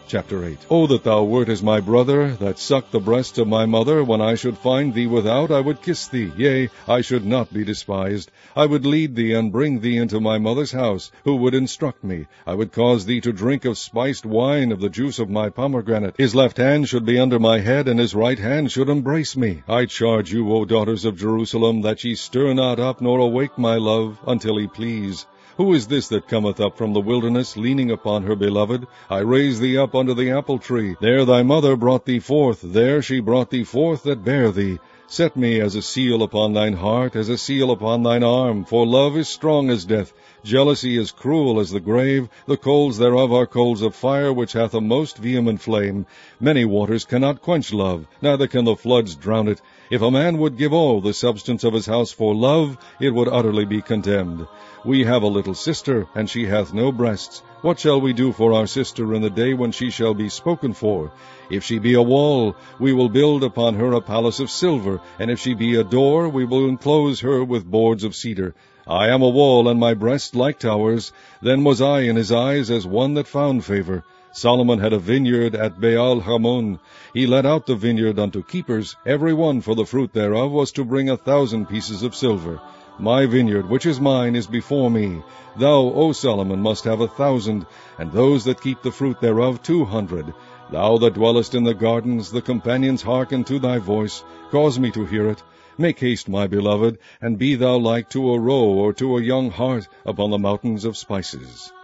Chapter 8. O that thou wert as my brother, that sucked the breasts of my mother. When I should find thee without, I would kiss thee. Yea, I should not be despised. I would lead thee and bring thee into my mother's house, who would instruct me. I would cause thee to drink of spiced wine, of the juice of my pomegranate. His left hand should be under my head, and his right hand should embrace me. I charge you, O daughters of Jerusalem, that ye stir not up, nor awake my love, until he please. Who is this that cometh up from the wilderness, leaning upon her beloved? I raised thee up under the apple tree. There thy mother brought thee forth. There she brought thee forth that bare thee. Set me as a seal upon thine heart, as a seal upon thine arm. For love is strong as death. Jealousy is cruel as the grave. The coals thereof are coals of fire, which hath a most vehement flame. Many waters cannot quench love, neither can the floods drown it. If a man would give all the substance of his house for love, it would utterly be contemned. We have a little sister, and she hath no breasts. What shall we do for our sister in the day when she shall be spoken for? If she be a wall, we will build upon her a palace of silver, and if she be a door, we will enclose her with boards of cedar. I am a wall, and my breast like towers. Then was I in his eyes as one that found favor. Solomon had a vineyard at Baal-Hamon. He let out the vineyard unto keepers. Every one for the fruit thereof was to bring 1,000 pieces of silver. My vineyard, which is mine, is before me. Thou, O Solomon, must have 1,000, and those that keep the fruit thereof 200. Thou that dwellest in the gardens, the companions hearken to thy voice. Cause me to hear it. Make haste, my beloved, and be thou like to a roe or to a young hart upon the mountains of spices.